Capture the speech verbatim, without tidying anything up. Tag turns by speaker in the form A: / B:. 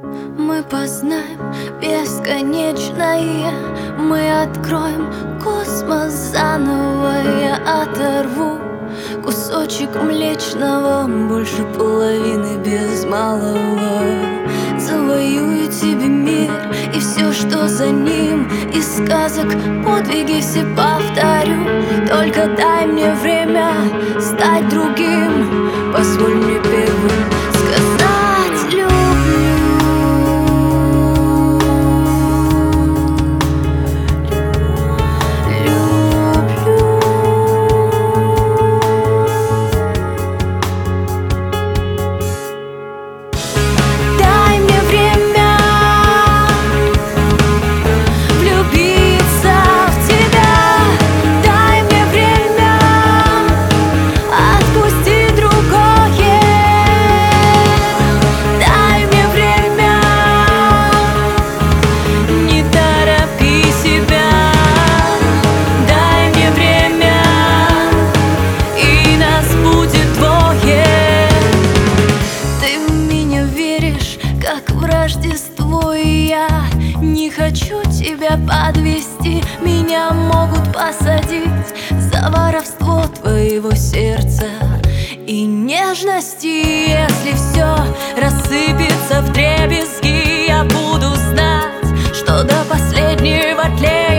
A: Мы познаем бесконечное, мы откроем космос заново. Я оторву кусочек млечного, больше половины без малого. Завоюю тебе мир и все, что за ним. Из сказок подвиги все повторю. Только дай мне время стать другим. Позволь мне первым сказать люблю. Рождество, и я не хочу тебя подвести. Меня могут посадить за воровство твоего сердца и нежности. Если все рассыпется вдребезги, я буду знать, что до последнего тлеет